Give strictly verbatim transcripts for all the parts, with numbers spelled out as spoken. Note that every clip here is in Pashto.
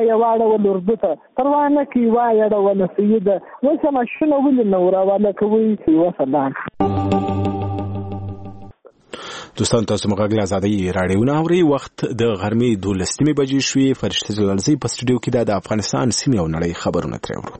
یې واړول اردو ته پروا نه کوي وایه ډوله سیده اوس هم ماشینونه ولې نه روانه کوي وسلام. دوستان تاسو مغاګ له آزادۍ راډیو نه اورئ. وخت د غرمې دولس نیمې بجې شوې. فرشته جلالزۍ په سټوډیو کې د افغانستان سیمې او نړۍ خبرونه ترې اورو.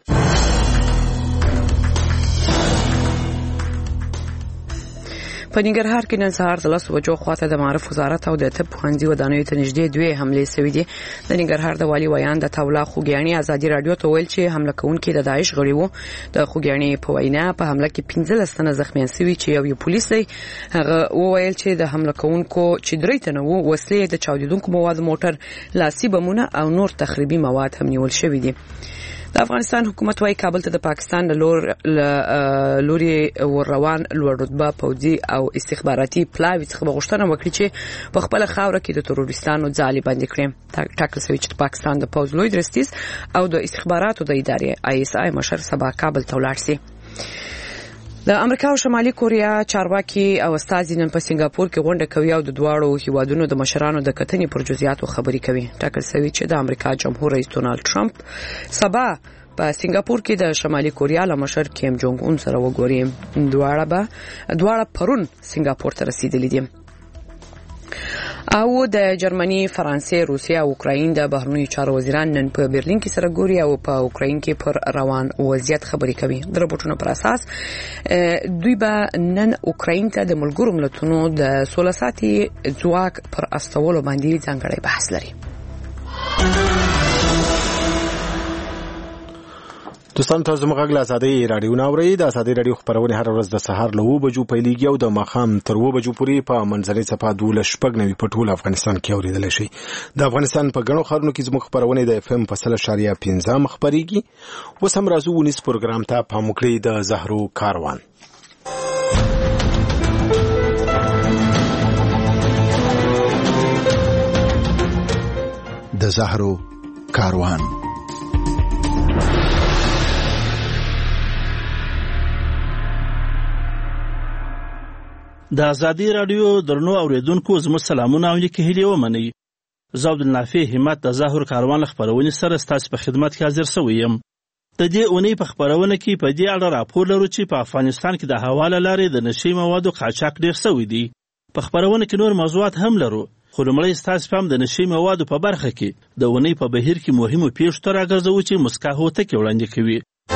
په ننګرهار کې نن سهار د لسو بجو خواته د معارف وزارت او د طب پوهنځي ودانیو ته نږدې دوې حملې شوې دي. د ننګرهار د والي ویان د تولا خوګیاڼي ازادي رادیو ته ویل چې حمله کوونکي د داعش غړي وو. د خوګیاڼي په وینا په حمله کې پنځلس تنه زخمیان شوي چې یو یو پولیس دی. هغه وویل چې د حمله کوونکو چې درې تنه وو وسلې د چاودیدونکو مواد موټر لاسي بمونه او نور تخریبي مواد هم نیول شوي دي. د افغانستان حکومت وايي کابل ته د پاکستان د لور لوري روان لوړ رتبه پوځي او استخباراتي پلاوی څخه غوښتنه وکړي چې په خپل خاور کې د تروریستانو ځالې بندي کړي. ټاکل شوی چې پاکستان د پوځ لوی درستیز او د استخباراتو د ادارې آی اس آی مشر سبا کابل ته ولاړ شي. د امریکا او شمالي کوریا چارواکي او استازي نن په سنگاپور کې غونډه کوي او د دواړو هیوادونو د مشرانو د کتنې پر جزئیاتو خبري کوي. ټاکل شوی چې د امریکا جمهور رئیس ډونالد ټرمپ سبا په سنگاپور کې د شمالي کوریا له مشر کیم جونګ اون سره وګوري. دواړه به دواړه پرون سنگاپور ته رسیدلي دي. او د جرمني، فرانسې، روسیې او اوکراین د بهرنیو چارو وزیران نن په برلین کې سره ګوري او په اوکراین کې پر روان وضعیت خبري کوي. د راپورټونو پر اساس دوی به نن اوکراین ته د ملګرو ملتونو د سوله ساتي ځواک پر استولو باندې ځانګړی بحث لري. دوستان تاسو مغاګ له آزادۍ راډیو نه اورئ. د آزادۍ راډیو خبرونه هر ورځ د سهار له اوو بجو پیلېږي او د ماښام تر اوو بجو پورې په منځنۍ صفحه دولس شپږ نوي په ټول افغانستان کې اورېدلی شي. د افغانستان په ګڼو ښارونو کې زموږ خپرونه د اف ام په سل اشاریه پنځه خپرېږي. اوس هم راځو ونیس پروګرام ته پام وکړئ. د زهرو کاروان د زهرو کاروان د ازادي رادیو درنو اوریدونکو زموږ سلامونه او نیکه هیلې ومنئ. زه عبدالنافع همت د زهرو کاروان خبرونې سره ستاسو په خدمت کې حاضر شوی یم. د دې اونۍ په خبرونه کې په دې اړه راپور لرو چې په افغانستان کې د هوا له لارې د نشي موادو قاچاق ډېر شوی دی. په خبرونه کې نور موضوعات هم لرو، خو لومړی ستاسو پام د نشي موادو په برخه کې د اونۍ په بهیر کې مهمو پیښو ته راګرځوو چې مسکا هوتکې وړاندې کوي.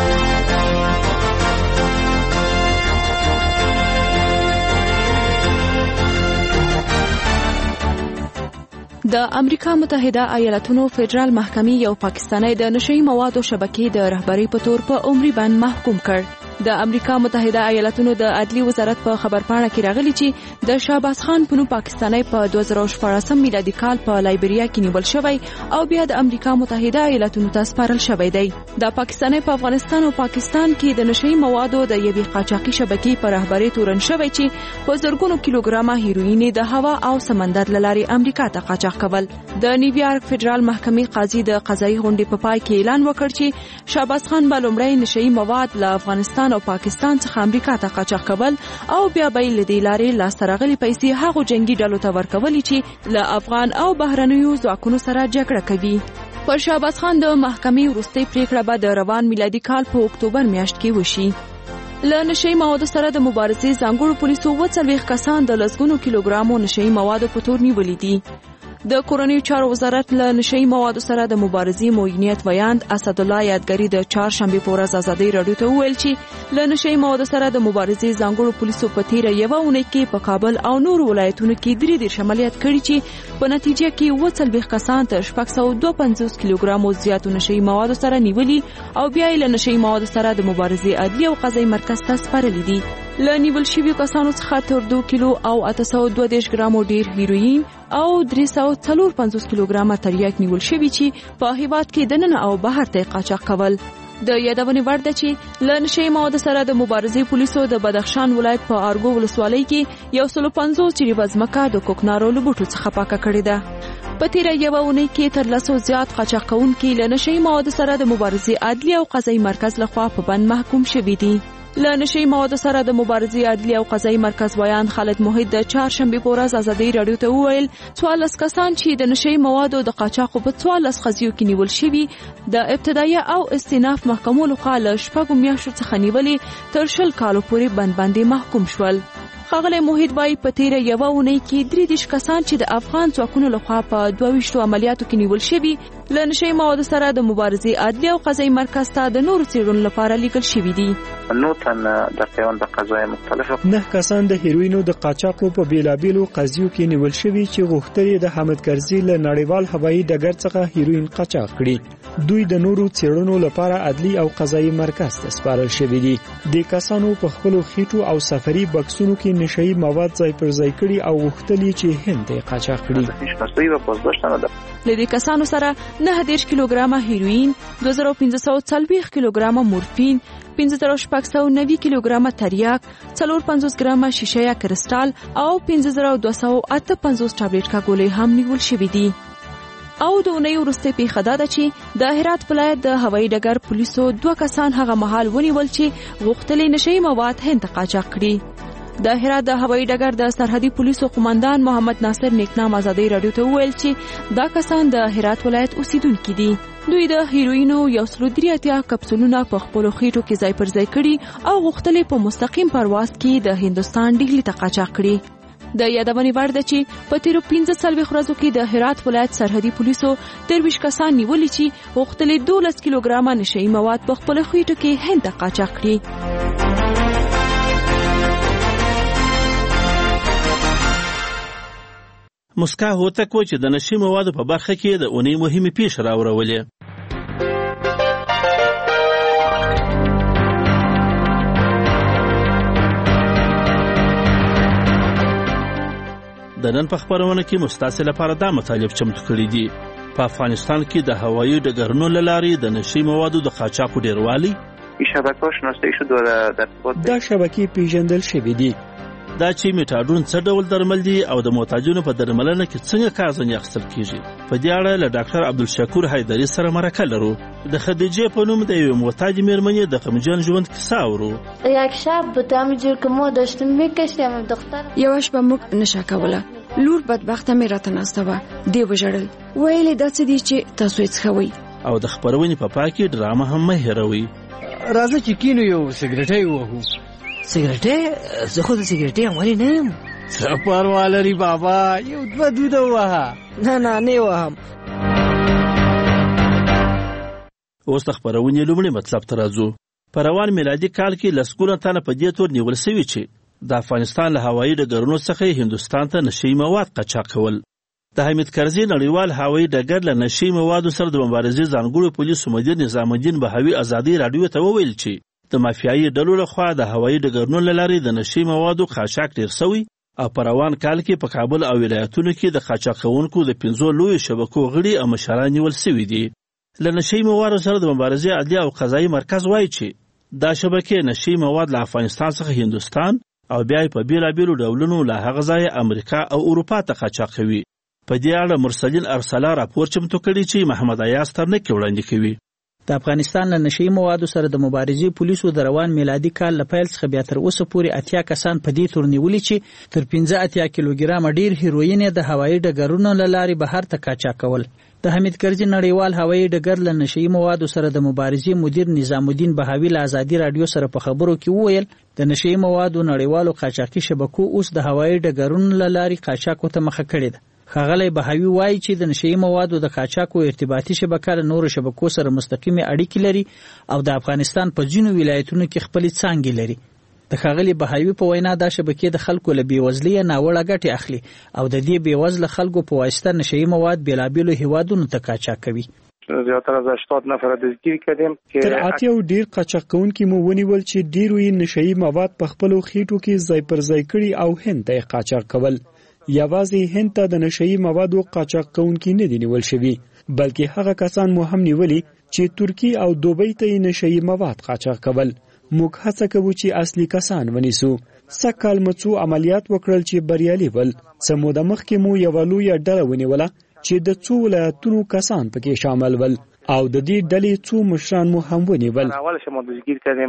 د امریکا متحده ایالاتونو فدرال محکمې یو پاکستانی د نشئی موادو شبکې د رهبری په تور په عمري بند محکوم کړ. د امریکا متحده ایالاتونو د عدلی وزارت په خبرپاڼه کې راغلی چې د شهباز خان په نوم پاکستانی په دوه زره شپاړسم میلادي کال په لایبریا کې نیول شوی او بیا د امریکا متحده ایالاتونو ته سپارل شوی دی. د پاکستانی په افغانستان او پاکستان کې د نشئی موادو د یوې قاچاقي شبکې په رهبری تورن شوی چې په زرګونو کیلوګرامه هیروین د هوا او سمندر لارې امریکا ته قاچاق کول. د نیویارک فدرال محکمې قاضي د قضایي غونډې په پای کې اعلان وکړ چې شهباز خان به لومړی نشئی مواد له افغانستان او پاکستان څخه امریکا ته قاچاق کول او بیا به له دې لارې لاسته راغلي پیسې هغو جنگي ډلو ته ورکولې چې له افغان او بهرنیو ځواکونو سره جګړه کوي. پر شهباز خان د محکمې وروستۍ پریکړه به د روان میلادي کال په اکتوبر میاشت کې وشي. له نشئی موادو سره د مبارزې ځانګړو پولیسو اووه څلوېښت کسان د لسګونو کیلوګرامو نشئی موادو په تور نیولي دي. د کورنیو چارو وزارت له نشئی موادو سره د مبارزې موینیت ویاند اسدالله یادګری د چهارشنبه په ورځ ازادۍ راډیو ته وویل چې له نشئی موادو سره د مبارزې ځانګړو پولیسو په تیره یوه اونۍ کې په کابل او نورو ولایتونو کې درې دېرش عملیات کړي چې په نتیجه کې اووه څلوېښت کسان تر شپږ سوه دوه پنځوس کیلوګرامو زیاتو نشئی موادو سره نیولي او بیا یې له نشئی موادو سره د مبارزې عدلي او قضایي مرکز ته سپارلي دي. له نیول شویو کسانو څخه تر دوه کیلو او اته سوه دوه دېرش ګرامو ډیر هیروین او درې سوه څلور پنځوس کیلوګرامه تریاک نیول شوي چې په هیواد کې دننه او بهر ته قاچاق کول. د یادونې وړ ده چې له نشئی موادو سره د مبارزې پولیسو د بدخشان ولایت په ارګو ولسوالۍ کې یو سل پنځوس جریبه ځمکه د کوکنارو له بوټو څخه پاکه کړې ده. په تیره یوه اونۍ کې تر لسو زیات قاچاق کوونکي له نشئی موادو سره د مبارزې عدلي او قضایي مرکز لخوا په بند محکوم شوي دي. له نشي موادو سره د مبارزې عدلي او قضایي مرکز ویان خالد موحد د چهارشنبه په ورځ ازادي رادیو ته وویل څوارلس کسان چې د نشي موادو د قاچاق په څوارلس قضیو کې نیول شوي د ابتدایي او استئناف محکمو لخوا له شپږو میاشتو څخه نیولې تر شل کالو پورې بند باندې محکوم شول. ښاغلی موحد وايي په تیره یوه اونۍ کې درې دېرش کسان چې د افغان ځواکونو لخوا په دوه ویشتو عملیاتو کې نیول شوي له نشي موادو سره د مبارزې عدلي او قضایي مرکز ته د نورو څېړنو لپاره لیږل شوي دي. نو تن در پیوند قضایي مختلفه نه کسان د هیروینو د قاچاقو په بیلابیلو قضیو کې نیول شوي چې غوښتل د حامد کرزي له نړیوال هوایي ډګر څخه هیروین قاچاق کړي. دوی د نورو څېړنو لپاره عدلي او قضایي مرکز ته سپارل شوي دي. د کسانو په خپلو خېټو او سفري بکسونو کې نشئی مواد ځای پر ځای کړي او غوښتل چې هند ته قاچاق کړي. له دې کسانو سره نه دېرش کیلوګرامه هیروین، دوه زره پنځه سوه څلوېښت کیلوګرامه مورفین، پنځه زره شپږ سوه نوي کیلوګرامه تریاک، څلور پنځوس ګرامه شیشه یا کرسټال او پنځه زره دوه سوه اته پنځوس ټابلیټ کاګولې هم نیول شوي دي. او د اونۍ وروستۍ پیښه دا ده چې د هرات ولایت د هوایي ډګر پولیسو دوه کسان هغه مهال ونیول چې غوښتل نشئی مواد هند ته قاچاق کړي. د هرات د هوایي ډګر د سرحدي پولیسو قومندان محمد ناصر نیکنام ازادي رادیو ته وویل چې دا کسان د هرات ولایت اوسیدونکي دي. دوی د هیروینو یو سل درې اتیا کپسولونه په خپلو خېټو کې ځای پر ځای کړي او غوښتل په مستقیم پرواز کې د هندوستان ډهلي ته قاچاق کړي. د یادونې وړ ده چې په تیرو پنځه څلوېښت ورځو کې د هرات ولایت سرحدي پولیسو درویشت کسان نیولي چې غوښتل دولس کیلوګرامه نشئی مواد په خپلو خېټو کې هند ته قاچاق کړي. مسکا هوتک و چې د نشي موادو په برخه کې د اونۍ مهمې پیښې راوړولې. د نن په خبرونه کې مستاسې لپاره دا مطالب چمتو کړي دي. په افغانستان کې د هوایي ډګرونو له لارې د نشي موادو د قاچاقو ډیروالی شبکه شناسایی شده در دا شبکې پیژندل شوي دي. دا چې میټاډون څه ډول درمل دي او د محتاجونو په درملنه کې څنګه کار ځنې اخیستل کیږي. په دې اړه له ډاکټر عبدالشکور حیدري سره مرکه لرو. د خدیجې په نوم د یوې محتاجې مېرمنې د غمجن ژوند کیسه اورو. یک شب بوده همینجور که ما داشتیم میکشتیم دختر یوه شپه موږ نشه کوله. لور بدبخته مې راته ناسته وه. دې وژړل، ویلې دا څه دي چې تاسو یې څښوئ. او د خپرونې په پای کې ډرامه هم مه هېروئ. راځه چې کینو یو سګرټی ووهو. سګرټی؟ زه خو د سګرټۍ عملي نه یم. څه پروا لري بابا، یو دوه دوده ووهه. نه نه نه وهم. اوس د خپرونې لومړی مطلب ته راځو. په روان میلادي کال کې لسګونه تنه په دې تور نیول سوي چې د افغانستان له هوایي ډګرونو څخه هندوستان ته نشئی مواد قاچاق کول. د حامد کرزي نړیوال هوایي ډګر له نشئی موادو سره د مبارزې ځانګړو پولیسو مدیر نظام الدین بهاوي ازادي رادیو ته وویل چې د مافیایي ډلو لخوا د هوایي ډګرونو له لارې د نشئی موادو قاچاق ډیر سوی او په روان کال کې په کابل او ولایتونو کې د قاچاق کوونکو د پنځو لویو شبکو غړي او مشران نیول سوي دي. له نشئی موادو سره د مبارزې عدلي او قضایي مرکز وایي چې دا شبکې نشئی مواد له افغانستان څخه هندوستان او بیا په بیلابیلو ډولونو له هغه ځایه امریکا او اروپا ته قاچاق کوي. په دې اړه مرسلین ارسلا راپور چمتو کړی چې محمد ایاز ترنکي وړاندې کوي. د افغانستان له نشئی موادو سره د مبارزې پولیسو د روان میلادي کال له پیل څخه بیا تر اوسه پورې اتیا کسان په دې تور نیولي چې تر پنځه اتیا کیلوګرامه ډیر هیروین د هوایي ډګرونو له لارې بهر ته قاچاق کول. د حامد کرزي نړیوال هوایي ډګر له نشئی موادو سره د مبارزې مدیر نظام الدین بهاوي له ازادي رادیو سره په خبرو کې وویل د نشئی موادو نړیوالو قاچاقي شبکو اوس د هوایي ډګرونو له لارې قاچاقو ته مخه کړې ده. ښاغلی بهاوي وایي چې د نشئی موادو د قاچاقو ارتباطي شبکه له نورو شبکو سره مستقیمې اړیکې لري او د افغانستان په ځینو ولایتونو کې خپلې څانګې لري. د ښاغلي بهاوي په وینا دا شبکې د خلکو له بېوزلۍ ناوړه ګټې اخلي او د دې بېوزله خلکو په واسطه نشئی مواد بېلابېلو هیوادونو ته قاچاق کوي. زیاتره از هشتاد نفر دستگیر کردیم تر اتیا ډیر قاچاق کوونکي مو ونیول چې ډیرو یې نشئی مواد په خپلو خېټو کې ځای پر ځای کړي او هند ته قاچاق کول. یوازې هند ته د نشئی موادو قاچاق کوونکي نه دي نیول شوي بلکې هغه کسان مو هم نیولي چې ترکی او دوبۍ ته نشئی مواد قاچاق کول. موږ هڅه کوو چې اصلي کسان ونیسو. سکهال مو څو عملیات وکړل چې بریالي ول. څه موده مخکې مو یوه لویه ډله ونیوله چې د څو ولایتونو کسان پکې شامل ول او د دې ډلې څو مشران مو هم ونیول. اولش ما دستگیر کردیم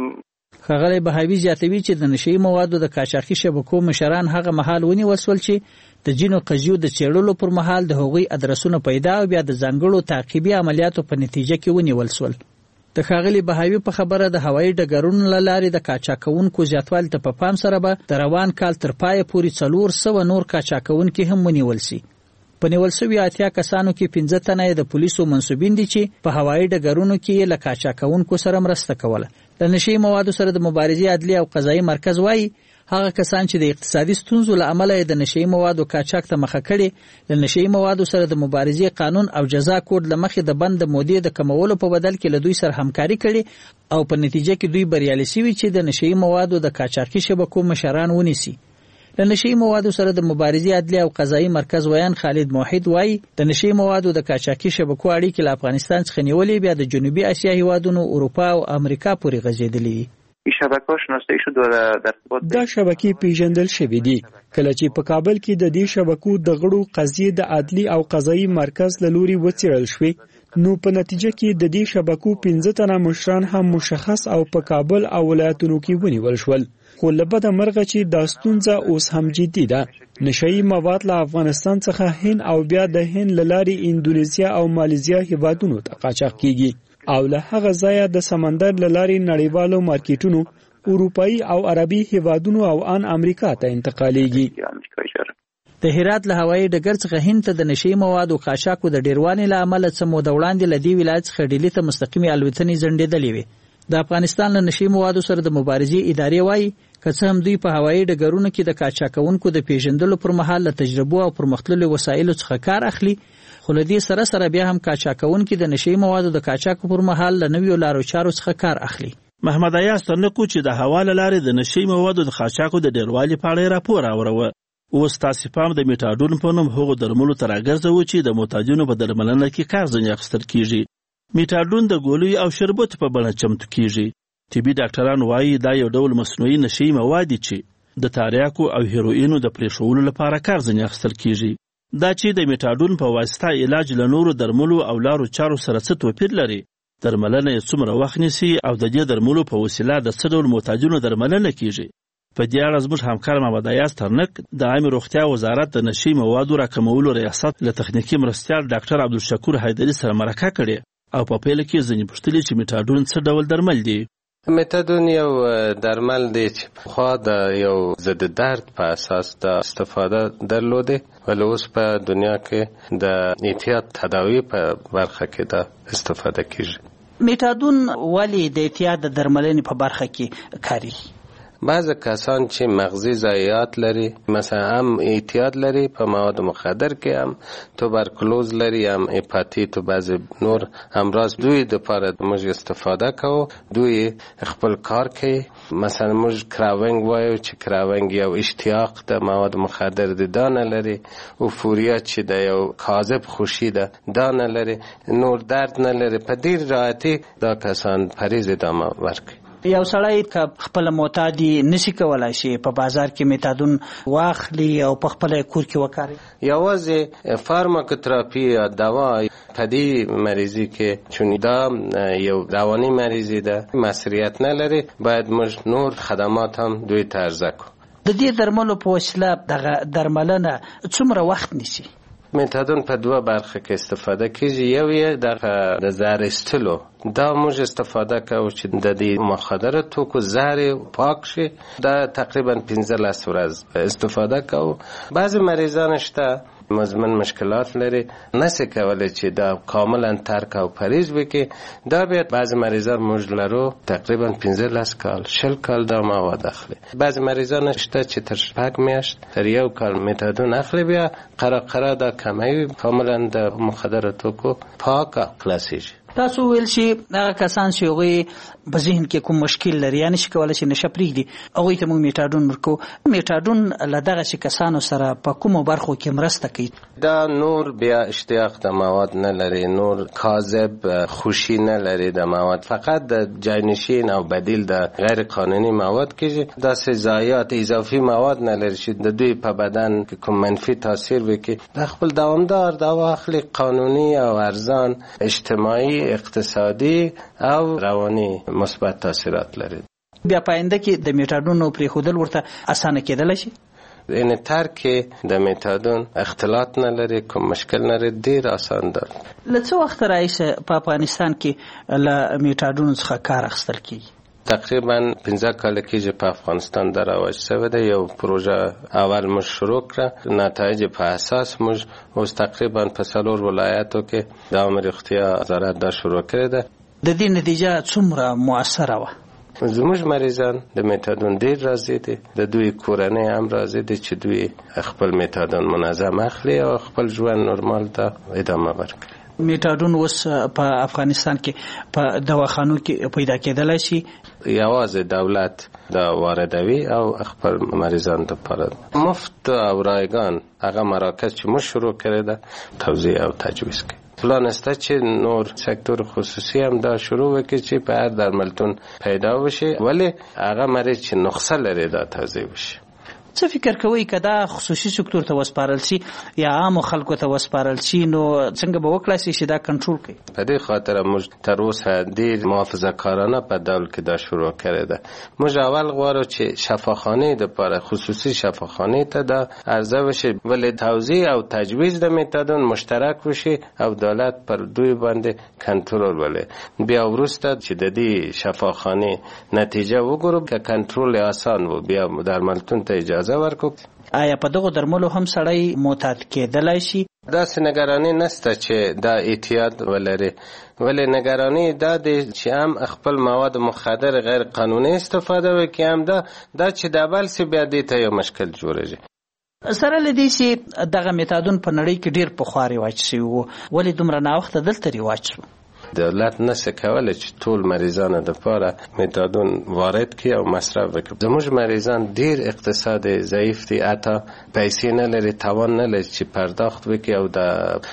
ښاغلی بهاوي زیاتوي چې د نشئی موادو د قاچاقي شبکو مشران هغه مهال ونیول شول چې د جینو قضیو د څېړلو پر مهال د هغوی ادرسونه پیدا او بیا د ځانګړو تعقیبي عملیاتو په نتیجه کې ونیول شول. د ښاغلي بهاوي په خبره د هوایي ډګرونو له لارې د قاچاقونکو زیاتوالي ته په پام سره به د روان کال تر پایه پورې څلور سوه نور قاچاقونکي هم ونیول شي. په نیول شوي اتیا کسانو کې پنځه تنه د پولیسو منصوبین دي چې په هوایي ډګرونو کې له قاچاقونکو سره مرسته کوله. د نشئی موادو سره د مبارزې عدلي او قضایي مرکز وایي هغه کسان چې د اقتصادي ستونزو له امله د نشئی موادو قاچاق ته مخه کړي له نشئی موادو سره د مبارزې قانون او جزا کوډ له مخې د بند د مودې د کمولو په بدل کې له دوی سره همکاري کړي او په نتیجه کې دوی بریالي شوي چې د نشئی موادو د قاچاقي شبکو مشران ونیسي. د نشئی موادو سره د مبارزې عدلي او قضایي مرکز ویان خالد موحد وایي د نشئی موادو د قاچاقي شبکو اړیکې له افغانستان څخه نیولې بیا د جنوبي اسیا هیوادونو اروپا او امریکا پورې غځېدلې دي. دا شبکې پیژندل شوې دي کله چې په کابل کې د دې شبکو د غړو قضیې د عدلي او قضایي مرکز له لوري وڅېړل شوې نو په نتیجه کې د دې شبکو پنځه تنه مشران هم مشخص او په کابل او ولایتونو کې ونیول شول. خو له بده مرغه چې دا ستونزه اوس هم جدي ده. نشئی مواد له افغانستان څخه هند او بیا د هند له لارې اندونیزیا او مالیزیا هیوادونو ته قاچاق کیږي او له هغه ځایه د سمندر له لارې نړیوالو مارکیټونو اروپایي او عربي هیوادونو او ان امریکا ته انتقالیږي. د هرات له هوایي ډګر څخه هند ته د نشئی موادو قاچاقو د ډیروالي له امله څه موده وړاندې له دې ولایت څخه ډیلي ته مستقیمې الوتنې ځنډېدلې وې. د افغانستان له نشئی موادو سره د مبارزې ادارې وایي که څه هم دوی په هوایي ډګرونو کې د قاچاقونکو د پیژندلو پر مهال له تجربو او پرمختللو وسایلو څخه کار اخلي خو له دې سره سره بیا هم قاچاقونکي د نشئی موادو د قاچاق پر مهال له نویو لارو چارو څخه کار اخلي. محمد ایاز ترنکو چې د هوا له لارې د نشئی موادو د قاچاقو د ډیروالي په اړه راپور راوړوه. اوس تاسې پام د میټاډون په نوم هغو درملو ته راګرځوو چې د معتادینو په درملنه کې کار ځینې اخیستل کیږي. میټاډون د ګولیو او شربتو په بڼه چمتو کیږي. طبي ډاکټران وایي دا یو ډول مصنوعي نشئی مواد چې د تاریاکو او هیروینو د پرېښولو لپاره کار ځینې اخیستل کیږي. دا چې د میټاډون په واسطه علاج له نورو درملو او لارو چارو سره څه توپیر لري، درملنه یې څومره وخت نیسي او د دې درملو په وسیله د څه ډول معتادینو درملنه کیږي. په دې اړه زموږ همکار محمد ایاز ترنک د عامې روغتیا وزارت د نشئی موادو راکمولو ریاست له تخنیکي مرستیال ډاکټر عبدالشکور حیدري سره مرکه کړې او په پیل کې ځینې پوښتلې چې میټاډون څه ډول درمل دی. میتادون یو درمل دی چې خوا د یو ضد درد په اساس د استفاده درلوده ولی اوس په دنیا کې د اعتیاد تداوی په برخه کې د استفاده کیږي. میتادون ولی د اعتیاد درملنې په برخه کې کاری؟ بعض کسان چې مغزی ضایعات لري، مثلا هم اعتیاد لري په مواد مخدر کې، هم توبرکلوز لري، هم هپاتیت و بعض نور امراض، دوی د پاره موږ استفاده کوو. دوی خپل کار کوي. مثلا موږ کراونګ وایو چې کراونګ یو اشتیاق د مواد مخدر د دانه لري، اوفوریا چې د یو کاذب خوشی ده دانه لري، نور درد نه لري. په ډیر راحتي دا کسان پریز ادامه ورکوي. یو سړی که خپل معتادي نشي کولای شي په بازار کې میتادون واخلي او په خپل کور کې وکاري. یوازې فارماکوتراپي یا دوا په دې مریضي کې چون دا یو رواني مریضي ده، مسؤلیت نه لري، باید موږ نور خدمات هم دوی ته عرضه کړو. د دې درملو په وسیله دغه درملنه څومره وخت نیسي؟ میتادون په دوه برخه کې استفاده کیږي. یو یې د زهر ایستلو، دا موږ استفاده کوو چې د دې مخدر توکو زهر پاک شي. دا تقریبا پنځلس ورځ استفاده کوو. بعضی مریضان شته مزمن مشکلات لري، نسی کولی چې دا کاملا ترک او پریز وکړي. دا بیا بعضی مریضان موږ لرو تقریبا پنځلس کال شل کال دا مواد اخلي. بعضی مریضان شته چې تر شپږ میاشت تر یو کال میتادون اخلي، بیا قره قره دا کموي، کاملا د مخدر توکو پاک خلاصیږي. تاسو ویل چې هغه کسان چې هغوی په ذهن کې کوم مشکل لري یا نشي کولی چې نشه پرېږدي هغوی ته موږ میټاډون ورکوو. میټاډون له دغسې کسانو سره په کومو برخو کې مرسته کوي؟ دا نور بیا اشتیاق د مواد نه لري، نور کاذب خوشی نه لري د مواد، فقط د جانشین او بدیل د غیر قانوني مواد کېږي. داسې ضایعات اضافي مواد نه لري چې د دوی په بدن کې کوم منفي تاثیر وکړي. د خپل دوامدار دوا اخلي، قانوني او ارزان، اجتماعي، اقتصادی او روانی مثبت تاثیرات لري. بیا پاینده کې د میټادون پرېښودل ورته اسانه کېدلی شي؟ این ترک د میتادون اختلاط نه لري، کوم مشکل نه لري، ډیر آسان ده. له څه وخت راهیسې په افغانستان کې له میټادون څخه کار اخیستل کېږي؟ تقریبا پنځه کاله کېږي په افغانستان د رواج شوی ده. یو پروژه اول موږ شروع کړه، نتایج په اساس موږ اوس تقریبا په څلور ولایاتو کې د عامه روغتیا وزارت دا شروع کړې ده. د دې نتیجه څومره مؤثره وه؟ زموږ مریضان د میتادون ډیر راضي دي، د دوی کورنۍ هم راضي دي چې دوی خپل میتادون منظم اخلي او خپل ژوند نورمال ته ادامه ورکړي. میټادون اوس په افغانستان کې په دواخانو کې پیدا کېدلی شي؟ یوازې دولت دا واردوي او خپل مریضان لپاره مفت او رایگان هغه مراکز چې موږ شروع کړی ده توزیع او تجویز کوي. پلان است چې نور سکتور خصوصی هم دا شروع وکړي چې په هر درملتون پیدا وشي، ولی هغه مریض چې نسخه لري دا توزیع وشي. څه فکر کوئ که دا خصوصي سکتور ته وسپارل شي یا عامو خلکو ته وسپارل شي نو څنګه به وکړای شي چې دا کنټرول کړي؟ په دې خاطر موږ تر اوسه ډېر محافظه‌کارانه په ډول کې دا شروع کړې ده. موږ اول غواړو چې شفاخانې دپاره خصوصي شفاخانې ته دا عرضه وشي، ولې توزیع او تجویز د میتادون مشترک وشي او دولت پر دوی باندې کنټرول ولري. بیا وروسته چې د دې شفاخانې نتیجه وګورو که کنټرول آسان و بیا درملتون ته اجازه ورکو. آیا په دغه درملو هم سړی معتاد کېدلی شي؟ داسې نگرانی نسته چې دا احتیاط ولري، ولی نگرانی دا دی چې هم خپل مواد مخدر غیر قانوني استفاده وکړي، هم دا دا چې د بل څه بیا دې ته یو مشکل جوړېږي. سره له دې چې دغه میتادون په نړۍ کې ډېر پخوا رواج شوی و، ولې دومره ناوخته دلته رواج شو؟ دولت نشه کوله چې ټول مریضانو لپاره میتادون وارد کړي او مصرف وکړي. زموږ مریضان ډیر اقتصاد ضعیف دي، حتی پیسې نه لري، توان نه لري چې پرداخت وکړي. او د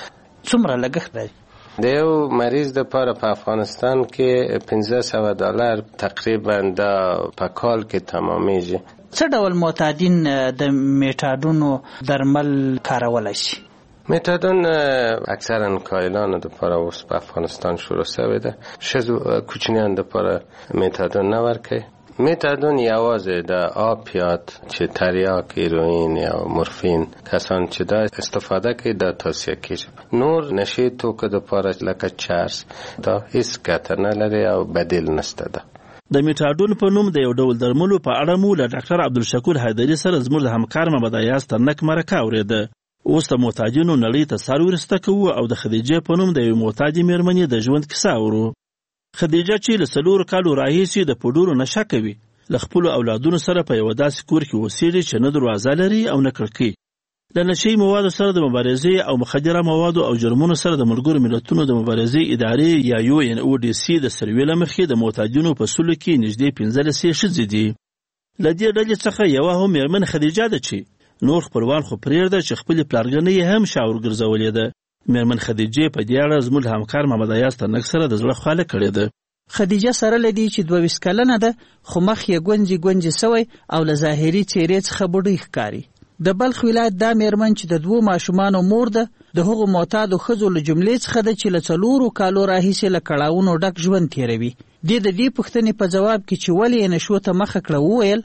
څومره لګښت دی د یو مریض لپاره په افغانستان کې پنځه سوه ډالر تقریبا دا په کال کې تمامیږي. څه ډول معتادین د میټادونو درمل کارولای شي؟ میتادون اکثرا کایلان دپاره اوس په افغانستان شروع شوی ده. ښځو کوچنیان دپاره میتادون نه ورکوي. میتادون یوازې د آپیات چې تریاک، هیروئین یا مورفین کسان چې دا استفاده کوي دا توصیه کیږي. نور نشي توکو دپاره لکه چرس دا هیڅ ګټه نه لري او بدیل نشته ده. د میټادون په نوم د یو ډول درملو په اړه مو له ډاکټر عبدالشکور حیدري سره زموږ د همکار محمد ایاز ترنک مرکه اورېده. اوس د معتادینو نړۍ ته سر ورسته کوو او د خدیجې په نوم د یوې معتادې مېرمنې د ژوند کیسه اورو. خدیجه چې له څلورو کالو راهیسې د پوډرو نشه کوي، له خپلو اولادونو سره په یوه داسې کور کې اوسېږي چې نه دروازه لري او نه کړکۍ. له نشهیي موادو سره د مبارزې او مخدره موادو او جرمونو سره د ملګرو ملتونو د مبارزې ادارې یا یو ان او ډي سي د سروې له مخې د معتادینو په سلو کې نږدې پنځلس یې ښځې دي. له دې ډلې څخه یوه هم مېرمن خدیجه ده چې نور خپلوان خو پرېږده چې خپلې پلارګنۍ هم شاور ګرځولې ده. مېرمن خدیجې په دې اړه زموږ همکار محمد ایاز ترنک سره د زړه خواله کړې ده. خدیجه سره له دې چې دوه ویشت کلنه ده خو مخ یې ګونجې ګونجې سوی او له ظاهري څېرې څخه بوډۍ ښکاري. د بلخ ولایت دا مېرمن چې د دوو ماشومانو مور ده د هغو معتادو ښځو له جملې څخه ده چې له څلورو کالو راهیسې له کړاوونو ډک ژوند تېروي. دې د دې پوښتنې په ځواب کې چې ولې یې نشو ته مخه کړه وویل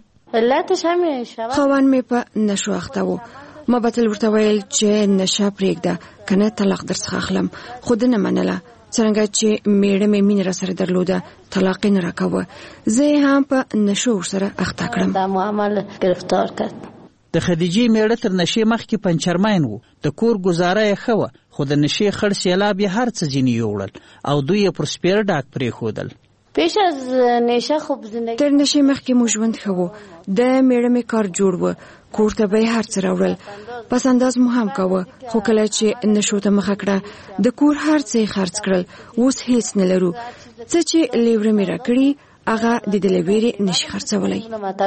خاوند مې په نشو اخته و، ما به تل ورته ویل چې نشه پرېږده که نه طلاق درڅخه اخلم، خو ده نه منله. څرنګه چې میړه مې مینه راسره درلوده طلاق یې نه راکاوه، زه یې هم په نشو ورسره اخته کړم. دا معامل گرفتار کړ. د خدیجې میړه تر نشې مخکې پنچرمین و، د کور ګزاره یې ښه وه، خو د نشې خړ سیلاب یې هر څه ځینې یوړل او دوی یې پر سپېره ډاک پرېښودل. پیش از نشه خوب زندگی تر نشې مخکې مو ژوند ښه و، د میړه مې کار جوړ و، کور ته به یې هر څه راوړل، پس انداز مو هم کوه، خو کله چې نشو ته مخه کړه د کور هر څه یې خرڅ کړل، اوس هیڅ نه لرو. څه چې لیوره مې راکړي هغه د دې له ویرې نشي خرڅولی.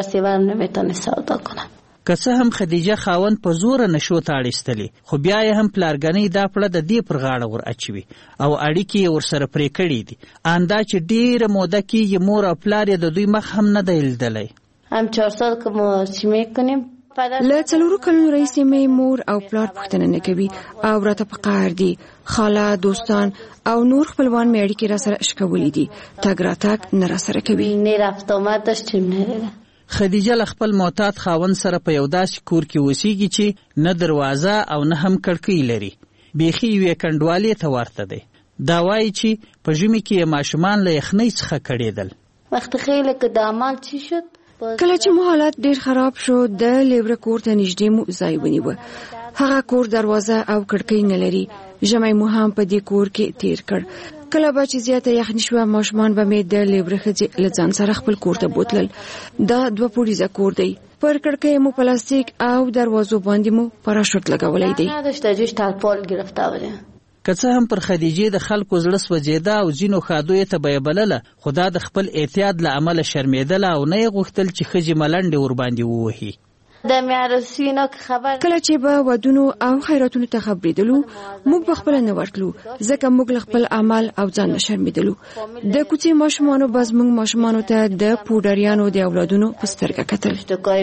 که څه هم خدیجه خاوند په زوره نشو ته اړیستلې، خو بیا یې هم پلارګنۍ دا پړه د دې پر غاړه ور اچوي او اړیکې یې ورسره پرې کړي دي. اندا چې ډېره موده کېږي مور او پلار یې د دوی مخ هم نه دی لیدلی. هم چهار سال که ما چی میکنیم له څلورو کلونو راهیسې مې مور او پلار پوښتنه نه کوي او راته په قهر دي. خاله، دوستان او نور خپلوان مې اړیکې را سره شکولې دي. تګ راتګ نه را سره کوي. نه رفت آمد داشتیم نه. خدیجه له خپل معتاد خاوند سره په یو داسې کور کې اوسېږي چې نه دروازه او نه هم کړکۍ لري. بیخي یوې کنډوالې ته ورته دی. دا وایي چې په ژمي کې ماشومان له یخنۍ څخه کړېدل. وقت خیلی که د عمل چی شد کله چې مو حالت ډیر خراب شو د لیبره کور ته نږدې مو ځای ونیوه. هغه کور دروازه او کړکۍ نه لري. ژمی مو هم په دې کور کې تیر کړ. کله به چې زیاته یخني شوه ماشومان به مې د لیبره ښځې له ځان سره خپل کور ته بوتلل. دا دوه پوړیزه کور دی. پر کړکۍ مو پلاستیک او دروازو باندې مو پراشوت لګولی دی. نداشته جوش ترپال گرفته بوده. که څه هم پر خدیجې د خلکو زړه سوځېده او ځینو ښادیو ته به یې بلله، خو دا د خپل اعتیاد له امله شرمېدله او نه یې غوښتل چې ښځې ملنډې ورباندې ووهي. د معرسي نه خبر کله چې به ودونو او خیراتونو ته خبرېدلو موږ به خپله نه ورتلو ځکه موږ له خپل عمل او ځان نه شرمېدلو. د کوڅې ماشومانو به زموږ ماشومانو ته د پوډریانو د اولادونو په سترګه کتل.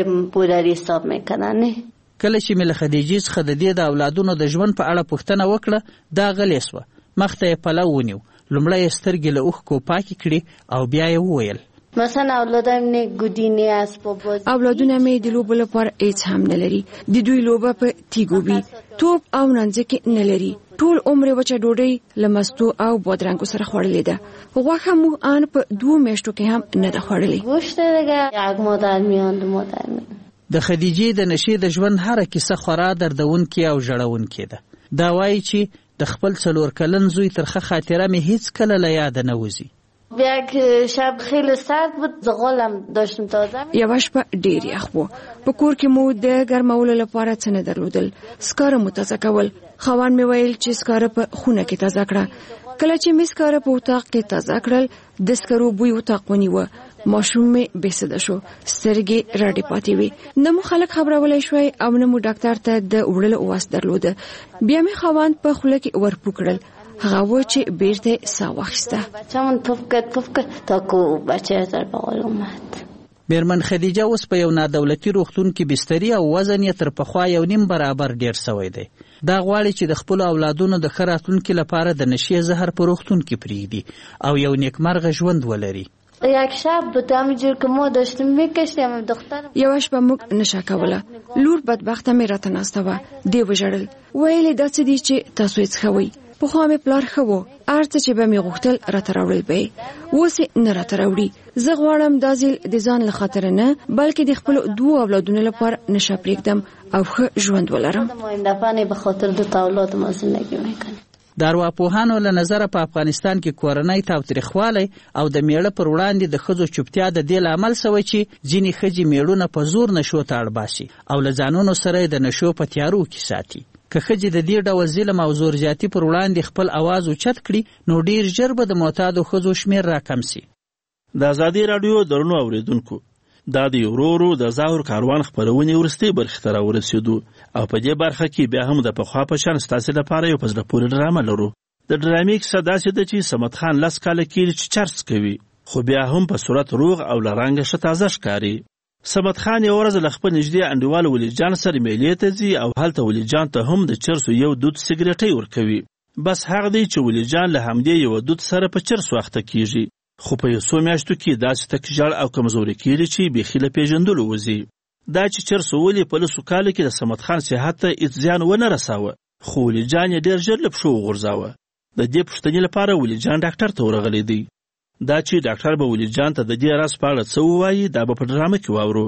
پوډري حساب میکنن. کله چې مې له خدیجې څخه د دې د اولادونو د ژوند په اړه پوښتنه وکړه دا غلې سوه. مخ ته یې پلو ونیو. لومړی یې سترګې له اوښکو پاکې کړې او بیا یې وویل مثلا اولادم نه ګودینې اسباب اولادونه مې د لوبو لپاره هیڅ هم نه لري. د دوی لوبه په تیګو وي. توپ او نانځکې نه لري. ټول عمر وچه ډوډۍ له مستو او بادرنګو سره خوړلې ده. غوښه مو ان په دوه میاشتو کې هم نه ده خوړلې. گوشت دیگه یک مادر میاند مادر میاند. د خدیجې د نشې د ژوند هره کیسه خورا دردونکې او ژړونکې ده. دا وایي چې د خپل څلور کلن زوی ترخه خاطره مې هیڅ کله له یاده نه وځي. بیا شب خیلی سرد بود زغالم داشتم تازه. یوه شپه ډېر یخ و. په کور کې مو د ګرمولو لپاره څه نه درلودل. سکاره مو تازه کول. خاوند مې ویل چې سکاره په خونه کې تازه کړه. کله چې مې سکاره په اتاق کې تازه کړل د سکرو بوی اتاق ونیوه. ماشوم مې بېسده شو. سترګې راډې پاتې وې. نه مو خلک خبرولی شوی او نه مو ډاکټر ته د وړلو واس درلوده. بیا مې خاوند په خوله کې ورپو کړل. هغه و چې بیرته ساه واخیسته. بچه‌مون پف کرد پف کرد تا کو بچه در بغل اومد. میرمن خدیجه اوس په یو نادولتي روغتون کې بستري او وزن یې تر پخوا یو نیم برابر ډیر سوی دی. دا غواړي چې د خپل اولادونو د ښه راتلونکي لپاره د نشې زهر په روغتون کې پرېږدي او یو نیکمرغه ژوند ولري. یک شب بود همینجور که ما داشتیم میکشیم دختر یو شپه موږ نشه کوله. لور بدبخته مې راته ناسته وه. دی وژړل. ویلې دا څه دي چې تاسو یې څښوئ. پخوا مې پلار ښه و. هر څه چې به مې غوښتل راته راوړل به یې. اوس یې نه راته راوړي. زه غواړم دا ځل د ځان له خاطره نه بلکې د خپلو دوو اولادونو لپاره نشه پرېږدم او ښه ژوند ولرم. ماینده‌پانې به خاطر دوتا اولاد ما زندگی میکنم. د ارواپوهانو له نظره په افغانستان کې کورنۍ تاوتریخوالی او د میړه پر وړاندې د ښځو چوپتیا د دې لامل سوی چې ځینې ښځې میړونه په زور نشو ته اړباسي او له ځانونو سره د نشو په تیارو کې ساتي. که ښځې د دې ډول ظلم او زور زیاتي پر وړاندې خپل اواز اوچت کړي نو ډیر ژر به د معتادو ښځو شمیر راکم سي. د ازادي راډیو درنو اوریدونکو دا د ورورو د ظاهر کاروان خپرونې ورستۍ برخې ته راورسېدو او په دې برخه کې بیا هم د پخوا په شان ستاسې لپاره یو په زړه پورې ډرامه لرو. د ډرامې کیسه داسې ده چې صمد خان لس کاله کېږي چې چرس کوي خو بیا هم په صورت روغ او له رنګه ښه تازه ښکاري. صمد خان یو ورځ له خپل نږدې انډیوال ولی جان سره میلې ته ځي او هلته ولی جان ته هم د چرسو یو دود سګرټۍ ورکوي. بس هغه دی چې ولی جان له همدې یو دود سره په چرس وخته کېږي خو په یو څو میاشتو کې داسې تک ژړ او کمزوري کېږي چې بیخي له پېژندلو وځي. دا چې چرس ولې په لسو کالو کې د صمد خان صحت ته هېڅ زیان ونه رساوه خو ولی جان یې ډېر ژر له پښو وغورځاوه. د دې پوښتنې لپاره ولی جان ډاکټر ته ورغلی دی. دا چې ډاکټر به ولی جان ته د دې راز په اړه څه ووایي دا به په ډرامه کې واورو.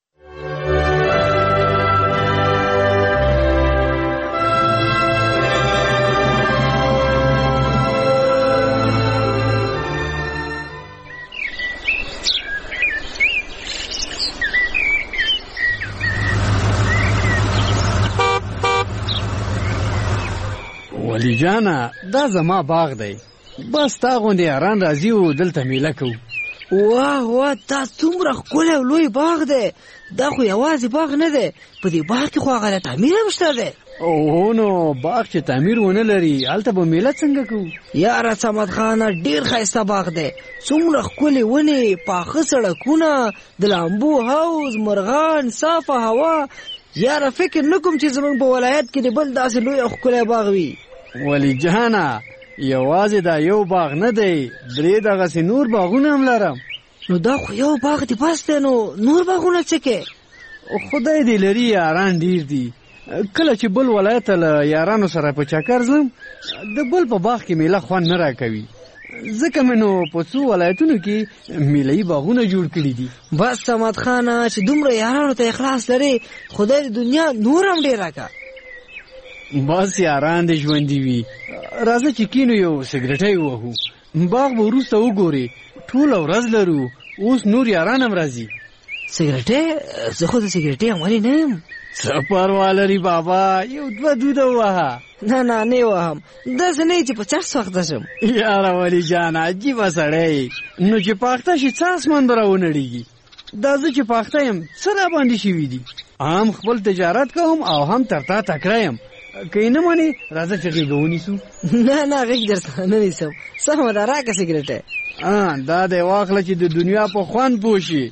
ولی جانا دا زما باغ دی. بس تا غوندې یاران راځي او دلته میله کوو. واه واه دا څومره ښکلی او لوی باغ دی. دا خو یوازې باغ نه دی په دې باغ کې خو هغه تعمیر هم شته دی. او نو باغ چې تعمیر ونه لري هلته به میله څنګه کوو؟ یاره صمد خان ډیر ښایسته باغ دی، څومره ښکلې ونې، پاخه سړکونه، د لامبو حوض، مرغان، صافه هوا. یاره فکر نه کوم چې زمونږ په ولایت کې د بل داسې لوی او ښکلی باغ وي. ولی جانه یوازې دا یو باغ نه دی، درې دغسې نور باغونه هم لرم. نو دا خو یو باغ دی بس دی، نو نور باغونه څه کې؟ خدای دې لري یاران ډیر دي. کله چې بل ولایت ته له یارانو سره په چکر ځم د بل په باغ کې میله خوند نه راکوي، ځکه مې نو په څو ولایتونو کې میله‌یي باغونه جوړ کړي دي. بس صمد خانه چې دومره یارانو ته اخلاص لري، خدای د دنیا نور هم ډېر راکړه. بس یاران دې ژوندي وي. راځه چې کینو یو سګرټی ووهو، باغ به وروسته وګورې. ټوله ورځ لرو، اوس نور یاران هم راځي. سګرټی؟ زه خو د سګرټۍ عملي نه یم. څه پروا لري بابا، یو دوه دوده ووهه. نه نه نه وهم، داسې نه چې په چرس وخته شم. یاره ولی جان عجیبه سړی، نو چې پاخته شي څه اسمان به راونړېږي. دا زه چې پاخته یم څه راباندې شوي دي. هم خپل تجارت کوم او هم تر تا تکړه یم. که یې نه منې راځه چې غېږه ونیسو. نه نه غېږ درڅخه نه نیسم. سمه ده راکړه سګرټی. دا دی واخله چې د دنیا په خوند پوه شي.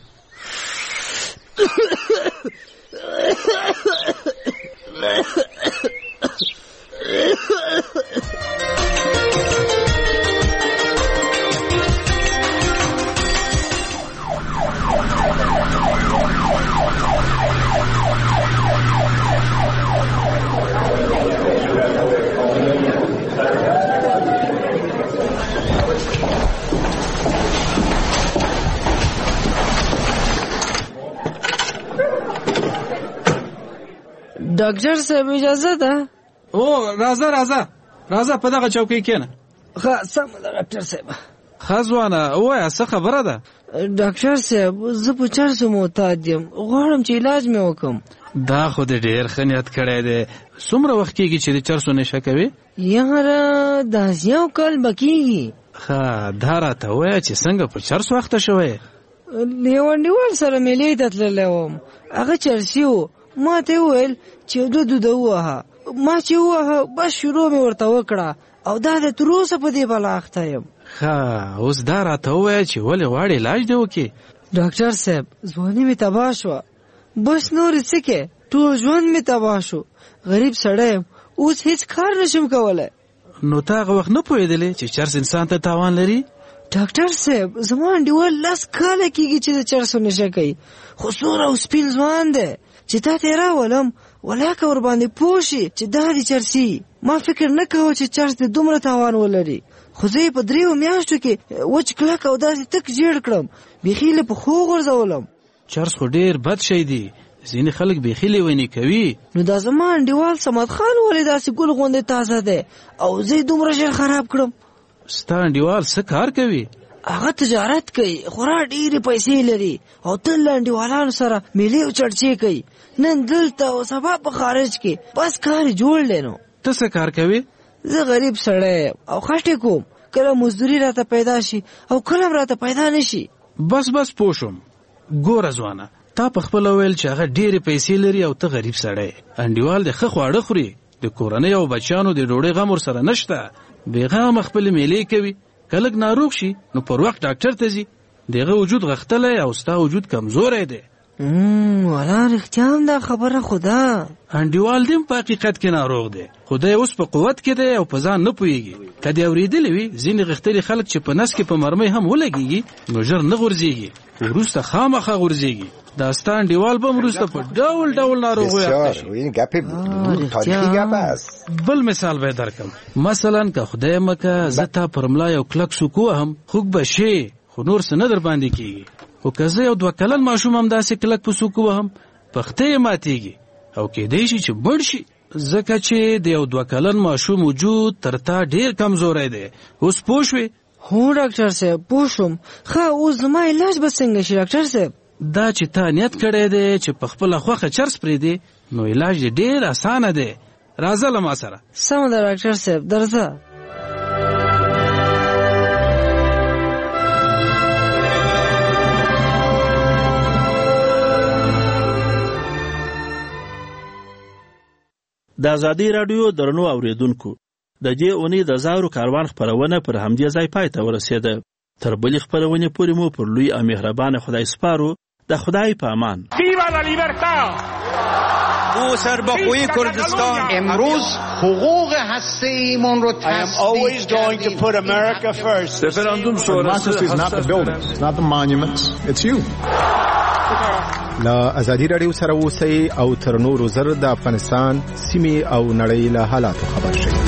ډاکټر صاحب اجازه ده؟ او راځه راځه راځه په دغه چوکۍ کېنه. ښه سمه ده ډاکټر صاحب. ښه ځوانه ووایه څه خبره ده؟ ډاکټر صاحب زه په چرسو معتاد یم، غواړم چې علاج مې وکړم. دا خو دې ډېر ښه نیت کړی دی. څومره وخت کېږي چې د چرسو نشه کوې؟ یاره داسې یو کال به کېږي. ښه دا راته ووایه چې څنګه په چرسو اخته شوی؟ لیونډیوال سره میلې ته تللی وم، هغه چرسي و. ما ته وویل چې دوه دوده ووهه، ما چې ووهه بس شروع مې ورته وکړه او دا د تر اوسه په دې بلا اخته یم. ښه اوس دا راته ووایه چې ولې غواړې علاج دې وکړې؟ ډاکټر صاحب ځواني مې تباه شوه، بس نورې څه کې، ټول ژوند مې تباه شو. غریب سړی یم، اوس هیڅ کار نشم کولی. نو ته هغه وخت نه پوهېدلې چې چرس انسان ته تاوان لري؟ ډاکټر صاحب زما انډیوال لس کاله کېږي چې د چرسو نشه کوي، خو سور او سپین ځوان دی چې تا ته یې راولم ولاکه ورباندې پوه شي چې دا دې چرسي. ما فکر نه کوه چې چرس دې دومره تاوان ولري، خو زه یې په دریو میاشتو کې وچ کلک او داسې تک جیړ کړم، بیخي له پښو غورځولم. چرس خو ډېر بد شی دی، ځینې خلک بیخي لیوني کوي. نو دا زما انډیوال صمد خان ولې داسې ګل غوندې تازه دی او زه یې دومره ژر خراب کړم؟ ستا انډیوال څه کار کوي؟ هغه تجارت کوي، خورا ډېرې پیسې لري او تل له انډیوالانو سره میلې او چړچې کوي، نن دلته او سبا په خارج کې، بس کار یې جوړ دی. نو ته څه کار کوې؟ زه غریب سړی او خټې کوم، کله مزدوري راته پیدا شي او کله راته پیدا نشي. بس بس پوه شوم. ګوره ځوانه، تا په خپله ویل چې هغه ډېرې پیسې لري او ته غریب سړی. انډیوال د ښه خواړه خوري، د کورنۍ او بچیانو د ډوډۍ غم ورسره نشته، بېغمه خپلې میلې کوي. که لږ ناروغ شي نو پر وخت ډاکټر ته ځي، دغه وجود غښتلی او ستا وجود کمزوری دی. والا رښتیا هم دا خبره خو ده. انډیوال دې په حقیقت کې ناروغ دی، خو دی اوس په قوت کې دی او په ځان نه پوهېږي. که دې اورېدلی وي ځینې غښتلي خلک چې په نس کې په مرمۍ هم ولګېږي نو ژر نه غورځېږي، وروسته خامخا غورځېږي. دا ستا انډیوال به هم وروسته په ډول ډول ناروغیو اخته شي. بل مثال به یې درکړم. مثلا که خدای مکه زه تا پر ملا یو کلک سوک ووهم، خوږ به شې خو نور څه نه در باندې کېږي. خو که زه یو دوه کلن ماشوم هم داسې کلک په سوک ووهم، پښتۍ یې ماتېږي او کېدی شي چې مړ شي، ځکه چې د یو دوه کلن ماشوم وجود تر تا ډېر کمزوری دی. اوس پوه شوې؟ هو ډاکټر صاحب پوه شوم. ښه اوس زما علاج به څنګه شي ډاکټر صاحب؟ دا چې تا نیت کړی دی چې په خپله خوښه چرس پرېږدې نو علاج دې ډېر اسانه دی. راځه له ما سره. سمه ده ډاکټر صاحب درځه. د ازادي رادیو درنو اوریدونکو د دې اونۍ د زهرو کاروان خپرونه پر همدې ځای پای ته ورسېده. تر بلې خپرونې پورې مو پر لوی او مهربان خدای سپارو. د خدای په امان. ویوا لا لیبرتا. او سربخوی کردستان امروز حقوق هسته‌ایمون رو تصدیق کردیم. رفراندوم شورای is not the buildings, it's not the monuments, it's you. لا ازادي رادیو سره اوسئ او تر نورو زر د افغانستان سیمې او نړۍ له حالاتو خبر شئ.